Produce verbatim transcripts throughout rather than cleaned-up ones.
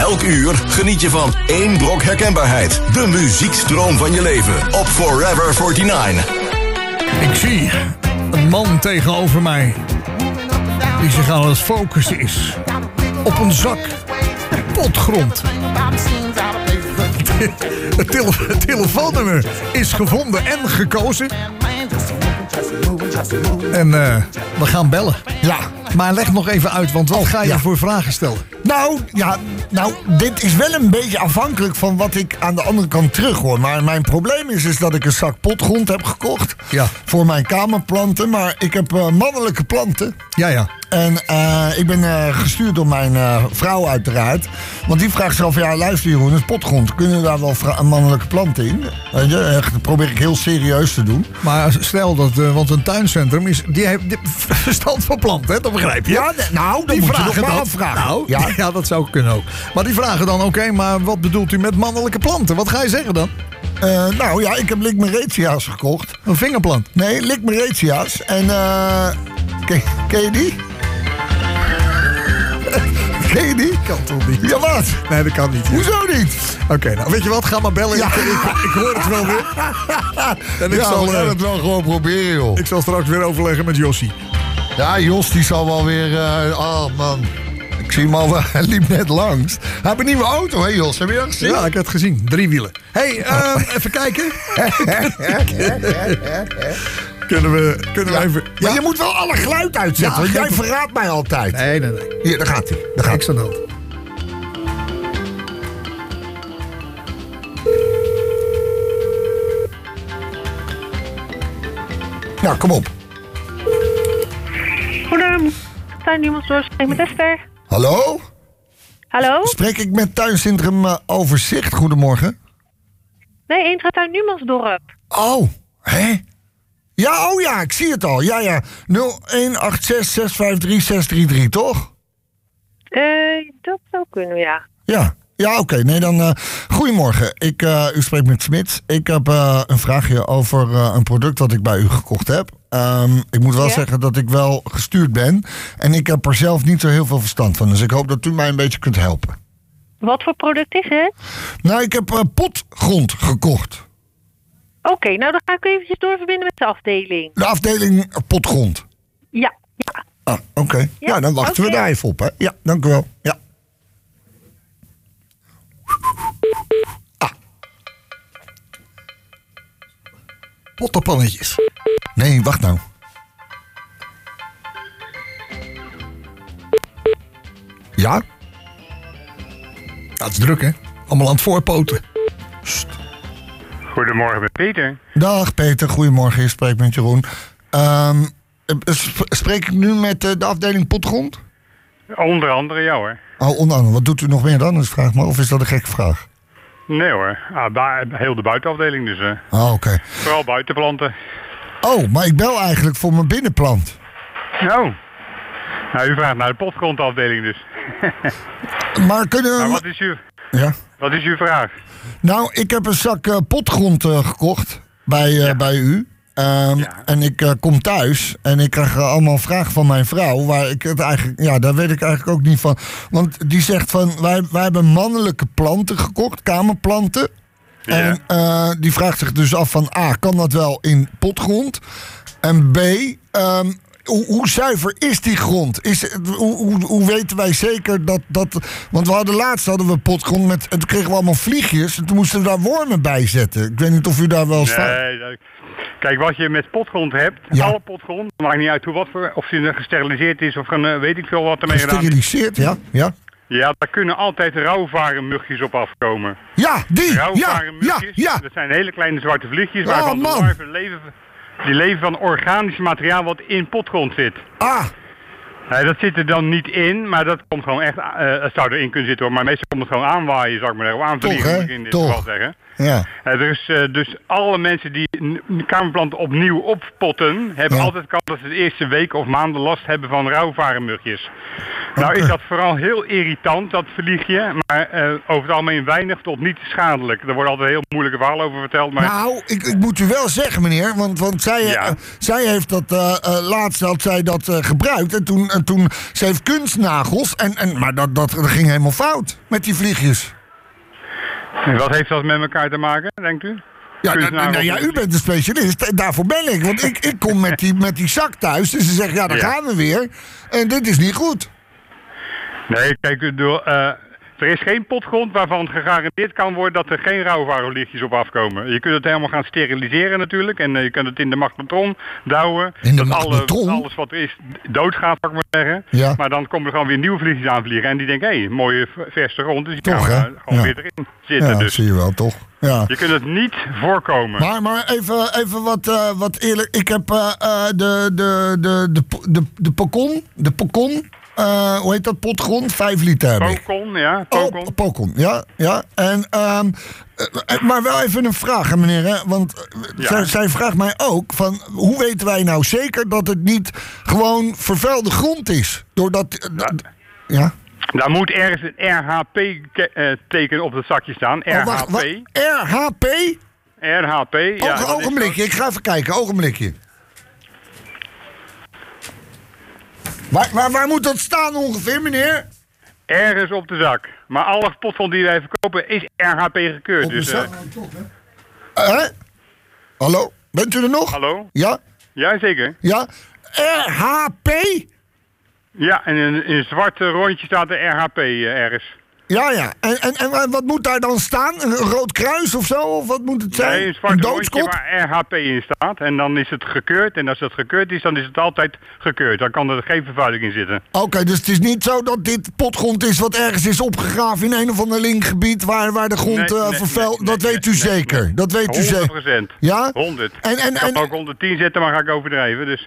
Elk uur geniet je van één brok herkenbaarheid. De muziekstroom van je leven op Forever negenenveertig. Ik zie een man tegenover mij die zich aan het focussen is op een zak potgrond. Het, tele- het telefoonnummer is gevonden en gekozen. En uh, we gaan bellen. Ja. Maar leg nog even uit, want wat Oh, ga je ja. voor vragen stellen? Nou, ja, nou, dit is wel een beetje afhankelijk van wat ik aan de andere kant terug hoor. Maar mijn probleem is, is dat ik een zak potgrond heb gekocht. Ja. Voor mijn kamerplanten. Maar ik heb uh, mannelijke planten. Ja, ja. En uh, ik ben uh, gestuurd door mijn uh, vrouw uiteraard. Want die vraagt zich af, ja luister Jeroen, het is potgrond. Kunnen daar wel vra- mannelijke planten in? Weet je, echt, dat probeer ik heel serieus te doen. Maar stel dat, uh, want een tuincentrum is, die heeft die, verstand van planten, hè? Dat begrijp je? Ja, d- nou, dan die moet je vragen nog maar dan, afvragen. Nou, ja. ja, dat zou kunnen ook. Maar die vragen dan, oké, okay, maar wat bedoelt u met mannelijke planten? Wat ga je zeggen dan? Uh, nou ja, ik heb Licmeretia's gekocht. Een vingerplant? Nee, Licmeretia's. En uh, ken, ken je die? Ken je die? Kan toch niet? Ja, wat? Nee, dat kan niet. Ja. Hoezo niet? Oké, okay, nou weet je wat? Ga maar bellen. Ja. Ik, ik, ik hoor het wel weer. En ik, Ja, zal, we gaan uh, het wel gewoon proberen, joh. ik zal straks weer overleggen met Jossie. Ja, Jos die zal wel weer... Uh, oh, man. Ik zie hem al, uh, hij liep net langs. Hij heeft een nieuwe auto, hè Jos? Heb je dat gezien? Ja, ik heb het gezien. Drie wielen. Hé, hey, uh, even kijken. Kunnen we, kunnen Ja. we even... Maar je moet wel alle geluid uitzetten, Ja, want jij geen- verraadt mij altijd. Nee, nee, nee. Hier, daar gaat hij. Daar gaat Niks aan de hand. hij. Nou, kom op. Goedemorgen, Tuin Nieuwsdorp, spreek met Esther. Hallo? Hallo? Spreek ik met Tuincentrum uh, Overzicht? Goedemorgen. Nee, Eendra Tuin Nieuwsdorp. Oh, hè? Ja, oh ja, ik zie het al. Ja, ja. nul een acht zes zes vijf drie zes drie drie, toch? Eh, dat zou kunnen, ja. Ja. Ja, oké. Okay. Nee, dan... Uh, goedemorgen. Ik, uh, u spreekt met Smit. Ik heb uh, een vraagje over uh, een product dat ik bij u gekocht heb. Um, ik moet wel Ja? zeggen dat ik wel gestuurd ben. En ik heb er zelf niet zo heel veel verstand van. Dus ik hoop dat u mij een beetje kunt helpen. Wat voor product is het? Nou, ik heb uh, potgrond gekocht. Oké, okay, nou dan ga ik eventjes doorverbinden met de afdeling. De afdeling potgrond. Ja, ja. Ah, oké. Okay. Ja, ja, dan wachten okay. we daar even op, hè. Ja, dank u wel. Ja. Ah. Pottenpannetjes. Nee, wacht nou. Ja? Dat is druk, hè? Allemaal aan het voorpoten. Sst. Goedemorgen met Peter. Dag Peter, goedemorgen. Je spreekt met Jeroen. Um, spreek ik nu met uh, de afdeling potgrond? Onder andere jou hoor. Oh, onder andere. Wat doet u nog meer dan? Dus vraag maar. Of is dat een gekke vraag? Nee hoor, ah, ba- heel de buitenafdeling dus. Uh. Oh, oké. Okay. Vooral buitenplanten. Oh, maar ik bel eigenlijk voor mijn binnenplant. Oh. Nou, u vraagt naar de potgrondafdeling dus. Maar kunnen we... Maar wat is uw, ja? wat is uw vraag? Nou, ik heb een zak uh, potgrond uh, gekocht bij, uh, ja. bij u. Um, ja. En ik uh, kom thuis en ik krijg uh, allemaal vragen van mijn vrouw. Waar ik het eigenlijk, ja, daar weet ik eigenlijk ook niet van. Want die zegt van, wij, wij hebben mannelijke planten gekocht, kamerplanten. Ja. En uh, die vraagt zich dus af van, A, kan dat wel in potgrond? En B, um, hoe, hoe zuiver is die grond? Is, hoe, hoe, hoe weten wij zeker dat, dat... Want we hadden laatst hadden we potgrond met... En toen kregen we allemaal vliegjes. En toen moesten we daar wormen bij zetten. Ik weet niet of u daar wel eens... Nee, dat... Kijk, wat je met potgrond hebt, ja. alle potgrond, maakt niet uit hoe wat voor, of ze gesteriliseerd is of een, weet ik veel wat ermee gedaan is. Gesteriliseerd, ja, ja. Ja, daar kunnen altijd rauwvarenmugjes op afkomen. Ja, die! Rauwvarenmugjes, ja, ja. Dat zijn hele kleine zwarte vliegjes, oh, waarvan man. de larven leven, die leven van organisch materiaal wat in potgrond zit. Ah! Nee, dat zit er dan niet in, maar dat komt gewoon echt, uh, het zou erin kunnen zitten hoor, maar meestal komt het gewoon aanwaaien, zou ik maar zeggen, of aanvliegen, moet ik in dit geval zeggen. Ja. Uh, dus, uh, dus alle mensen die n- kamerplanten opnieuw oppotten, hebben Ja. altijd kans dat ze de eerste weken of maanden last hebben van rauwvarenmugjes. Nou Oké. is dat vooral heel irritant, dat vliegje, maar uh, over het algemeen weinig tot niet schadelijk. Er worden altijd heel moeilijke verhalen over verteld, maar... Nou, ik, ik moet u wel zeggen, meneer, want, want zij, Ja. uh, zij heeft dat, uh, uh, laatst had zij dat uh, gebruikt en toen, en toen, ze heeft kunstnagels, en, en, maar dat, dat, dat ging helemaal fout met die vliegjes. En wat heeft dat met elkaar te maken, denkt u? Ja, nou, Kunstnagels nou, ja, en u bent de specialist, en daarvoor ben ik, want ik, ik kom met die, met die zak thuis, en ze zegt, ja, daar Ja. gaan we weer, en dit is niet goed. Nee, kijk, u bedoel, uh, er is geen potgrond waarvan gegarandeerd kan worden dat er geen rauwvarenlichtjes op afkomen. Je kunt het helemaal gaan steriliseren natuurlijk. En uh, je kunt het in de magnetron douwen. In de dat alle, magnetron? alles wat er is doodgaat, zou ik maar zeggen. Ja. Maar dan komen er gewoon weer nieuwe vliegjes aanvliegen. En die denken, hé, hey, mooie v- verse grond. Dus die Toch, gaan hè? uh, gewoon Ja. weer erin zitten. Ja, dat Dus zie je wel, toch? Ja. je kunt het niet voorkomen. Maar, maar even, even wat, uh, wat eerlijk. Ik heb uh, uh, de, de, de, de, de, de Pocon, de Pocon, uh, hoe heet dat, potgrond? Vijf liter heb ik. Pocon, ja, Pocon. Oh, Pocon, ja, ja. En, um, uh, maar wel even een vraag, hè, meneer. Hè? Want uh, Ja. zij, zij vraagt mij ook van, hoe weten wij nou zeker dat het niet gewoon vervuilde grond is? Doordat... Uh, d- ja? Daar moet ergens een R H P-teken op het zakje staan. Oh, R H P. wacht, wacht. R H P? R H P, ja. Ogen, dat is ogenblikje, ik ga even kijken, ogenblikje. Waar, waar, waar moet dat staan ongeveer, meneer? Ergens op de zak. Maar alle potgrond die wij verkopen is R H P gekeurd. Op de Dus, zak? eh, Hè? Hallo? Bent u er nog? hallo? Ja? Ja, zeker. Ja? R H P? Ja, en in, in een zwart eh, rondje staat de R H P eh, ergens. Ja, ja. En, en, en wat moet daar dan staan? Een rood kruis of zo? Of wat moet het zijn? Nee, een zwart rondje doodskop? waar R H P in staat. En dan is het gekeurd. En als het gekeurd is, dan is het altijd gekeurd. Dan kan er geen vervuiling in zitten. Oké, dus het is niet zo dat dit potgrond is wat ergens is opgegraven in een of ander linkgebied waar, waar de grond Nee, uh, nee, vervuild... nee, dat nee, weet u nee, zeker. nee. Dat weet u zeker. honderd procent. Ja? honderd. En, en, Ik kan en, ook honderdtien zetten, maar ga ik overdrijven. Dus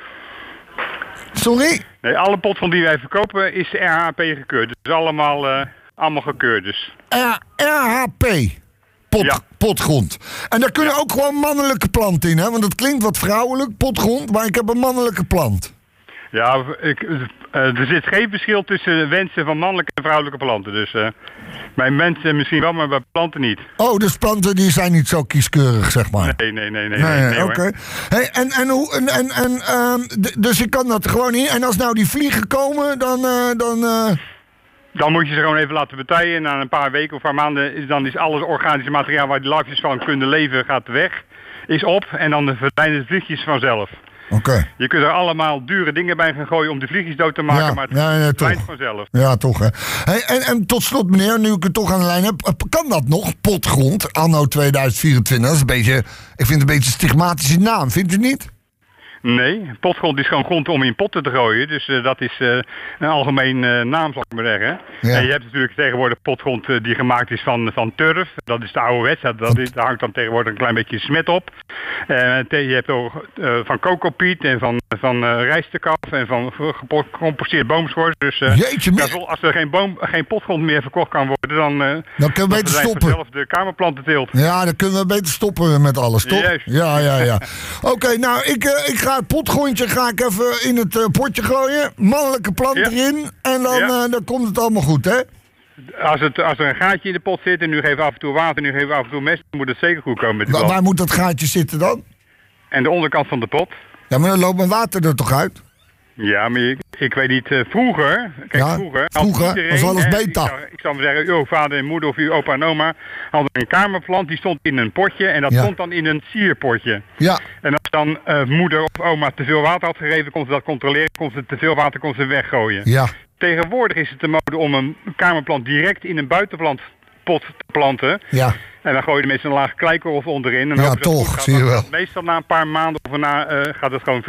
sorry? nee, alle potgrond die wij verkopen is R H P gekeurd. Dus allemaal, uh, allemaal gekeurd. Dus. R, RH P. Pot, Ja. Potgrond. En daar kunnen ook gewoon mannelijke planten in, hè? Want het klinkt wat vrouwelijk, potgrond, maar ik heb een mannelijke plant. Ja, ik, uh, er zit geen verschil tussen wensen van mannelijke en vrouwelijke planten. Dus uh, bij mensen misschien wel, maar bij planten niet. Oh, dus planten die zijn niet zo kieskeurig, zeg maar. Nee, nee, nee, nee. Nee, nee, nee, oké. hoor. Hey, en, en hoe, en, en, en, ehm, d- dus ik kan dat er gewoon in. En als nou die vliegen komen, dan... Uh, dan uh... Dan moet je ze gewoon even laten betijen. En na een paar weken of een paar maanden is dan is alles organische materiaal waar die larfjes van kunnen leven gaat weg. Is op en dan verdwijnen de vliegjes vanzelf. Oké. Okay. Je kunt er allemaal dure dingen bij gaan gooien om de vliegjes dood te maken, Ja, maar het ja, ja, verdwijnt toch. vanzelf. Ja, toch, hè. Hey, en, en tot slot, meneer, nu ik het toch aan de lijn heb. Kan dat nog, potgrond, anno tweeduizend vierentwintig? Dat is een beetje, ik vind het een beetje een stigmatische naam, vindt u niet? Nee, potgrond is gewoon grond om in potten te gooien. Dus uh, dat is uh, een algemeen uh, naam, zal ik maar zeggen. Ja. En je hebt natuurlijk tegenwoordig potgrond uh, die gemaakt is van, van turf. Dat is de ouderwets. Dat, dat is, daar hangt dan tegenwoordig een klein beetje smet op. Uh, te, je hebt ook uh, van cocopiet en van, van uh, rijstekaf en van gecomposteerd boomschors. Dus uh, Jeetje, ja, als er geen, boom, geen potgrond meer verkocht kan worden, dan, uh, dan kunnen we beter stoppen. vanzelf de kamerplantenteelt. Ja, dan kunnen we beter stoppen met alles, toch? Juist. Ja, ja, ja. Oké, okay, nou, ik, uh, ik ga het potgrondje ga ik even in het uh, potje gooien. Mannelijke plant Ja. erin. En dan, Ja. uh, dan komt het allemaal goed, hè? Als, het, als er een gaatje in de pot zit en nu geven af en toe water en nu geven af en toe mest, dan moet het zeker goed komen met de Wa- plant. waar moet dat gaatje zitten dan? En de onderkant van de pot. Ja, maar dan loopt mijn water er toch uit? Ja, maar ik, ik weet niet, uh, vroeger, kijk Ja, vroeger, vroeger iedereen, was alles hè, beta. Ik zou, ik zou maar zeggen, uw vader en moeder of uw opa en oma hadden een kamerplant, die stond in een potje en dat Ja. stond dan in een sierpotje. Ja, En als dan uh, moeder of oma te veel water had gegeven, kon ze dat controleren, kon ze te veel water kon ze weggooien. ja. Tegenwoordig is het de mode om een kamerplant direct in een buitenplantpot te planten. Ja. En dan gooi je de mensen een laag kleikorrel onderin. En Ja, hopen ze dat het toch, goed gaat. zie je Maar wel. Meestal na een paar maanden of na uh, gaat het gewoon verkeerd.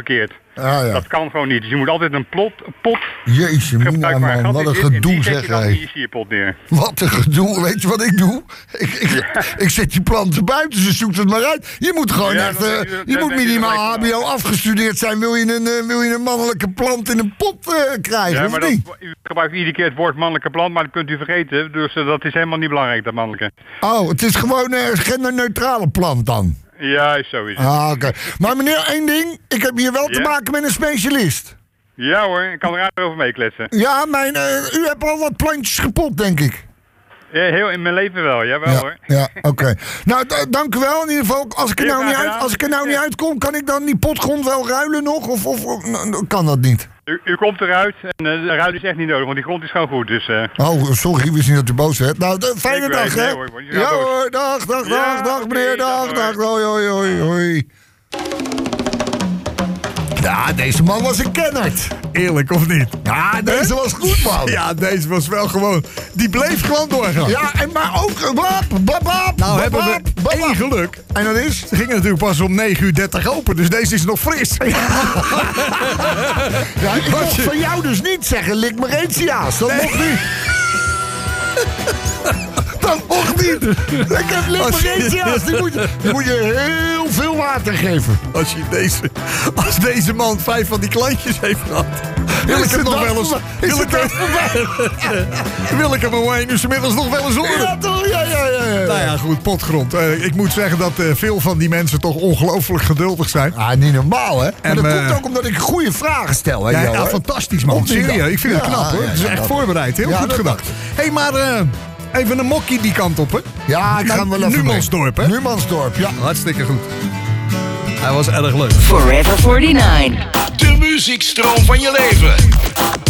Ah, ja. Dat kan gewoon niet. Dus je moet altijd een plot, pot Jeetje, mina, gebruiken waar een man. gat Wat in een zit, en die gedoe, zet zeg je dan hij. in je sierpot neer. Wat een gedoe. Weet je wat ik doe? Ik, ik, ik zet die planten buiten, ze zoekt het maar uit. Je moet gewoon Ja, echt... dan eh, denk je- je dan moet denk je minimaal gelijk H B O van- afgestudeerd zijn. Wil je een, eh, wil je een mannelijke plant in een pot eh, krijgen, Ja, of maar dat, niet? u gebruikt iedere keer het woord mannelijke plant, maar dat kunt u vergeten. Dus uh, dat is helemaal niet belangrijk, dat mannelijke. Oh, het is gewoon een genderneutrale plant dan. Ja, zo is het. Ah, oké. Maar meneer, één ding. Ik heb hier wel te Ja? maken met een specialist. Ja hoor, ik kan er over meekletsen. Ja, mijn, eh, u hebt al wat plantjes gepot, denk ik. Ja, heel in mijn leven wel, jawel Ja, hoor. ja oké. Nou, d- dank u wel. In ieder geval, als ik er Heel nou niet, graag uit, gedaan. als ik er nou niet uitkom, kan ik dan die potgrond wel ruilen nog? Of, of, of nou, kan dat niet? U, u komt eruit en uh, de ruil is echt niet nodig, want die grond is gewoon goed. Dus, uh, Oh, sorry, ik wist niet dat u boos werd. Nou, d- fijne Ik dag, weet, hè? nee hoor, ik word niet zo Ja boos. hoor, dag, dag, Ja, dag, dag, oké, meneer, dag, dag, dag. Hoi, hoi, hoi, hoi. Ja, deze man was een kennert. Eerlijk of niet? Ja, deze was goed, man. Ja, deze was wel gewoon... Die bleef gewoon doorgaan. Ja, en maar ook... Blap, blap, blap, Nou blap, hebben we blap, één blap. geluk. En dat is? Ze gingen natuurlijk pas om negen uur dertig open, dus deze is nog fris. Ja, ik mocht van jou dus niet zeggen, lik me Retia's. Dat mocht niet. Dat mocht niet. Ik heb lik Als me je- Retia's. Die moet je, die moet je heel veel water geven. Als, je deze, als deze man vijf van die klantjes heeft gehad, wil ik Is hem de nog dag wel eens... voorbij? Is Wil de ik, dag voorbij? hem, wil ik hem om één uur 's middags nog wel eens horen? Ja, toch? Ja, ja, ja. ja. Nou ja, goed, potgrond. Uh, ik moet zeggen dat uh, veel van die mensen toch ongelooflijk geduldig zijn. Ah, niet normaal, hè? Maar En, dat uh, komt ook omdat ik goede vragen stel, hè, Ja, Jo, ja, hè? fantastisch man. Of niet dan? Serieus, ik vind het Ja, knap hoor. ja, Het is ja, echt dat- voorbereid, heel Ja, goed dat gedacht. dacht Hé, hey, maar uh, even een mokkie die kant op, hè? Ja, ik ga hem wel even Numansdorp, hè? Numansdorp, ja. Hartstikke goed. Hij was erg leuk. Forever forty-nine. De muziekstroom van je leven.